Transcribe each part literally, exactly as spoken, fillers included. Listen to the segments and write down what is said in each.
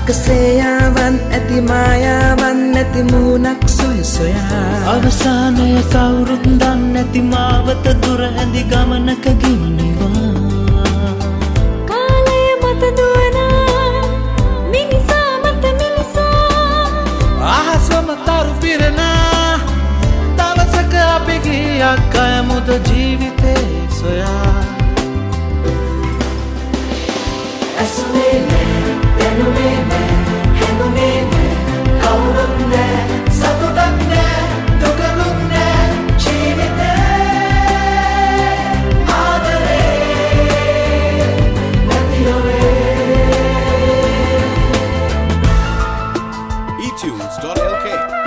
අකසේයාවන් ඇති මායාවන් නැති මූණක් සොය සොයා අවසානය කවුරුත් දන්නේ නැති මාවත දුර ඇඳි ගමනක ගිනිවා කාලය මත දුවන මිනිසා මත මිනිසා අහසම තරු පිරෙන දවසක අපි ගියක් අයමුද ජීවිතේ සොයා ඇසුනේ නෑ දැනුනේ නෑ හැඟුනේ නෑ කවුරුත් නෑ සතුටක් නෑ දුකකුත් නෑ ජීවිතේ ආදරේ නැති නොවේ e tunes dot l k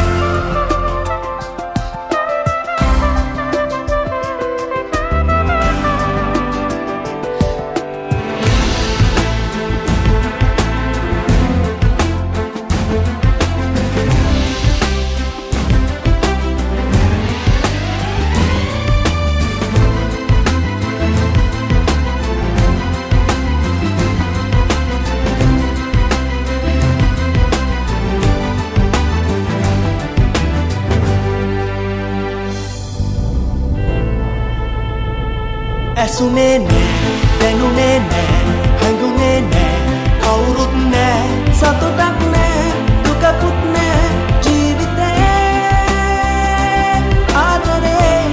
ඇසුනේ නෑ දැනුනේ නෑ හැඟුනේ නෑ කවුරුත් නෑ සතුටක් නෑ දුකකුත් නෑ ජීවිතේ ආදරේ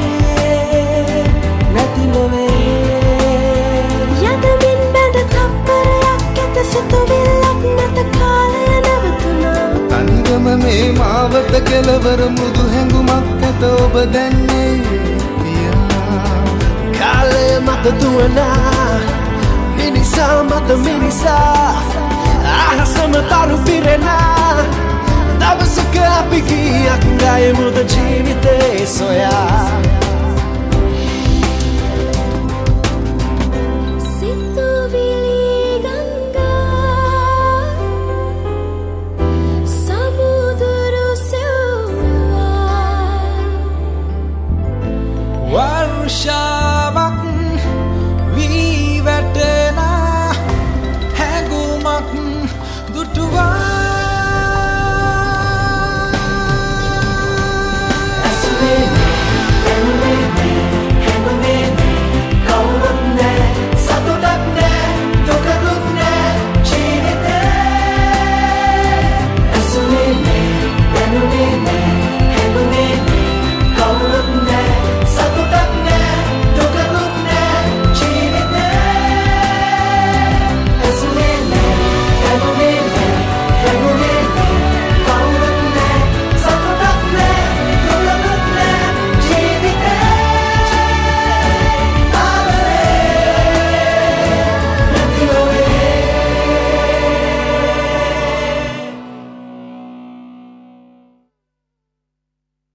නැති නොවේ යදමින් බැඳ තප්පරයක් ඇත සිතුවිල්ලක් නැත කාලය නැවතුණා තනිවම මේ මාවත කෙලවර මුදු හැඟුමක් ඇත ඔබ දැන්නේ කාලය මත දුවන මිනිසා මත මිනිසා අහසම තරු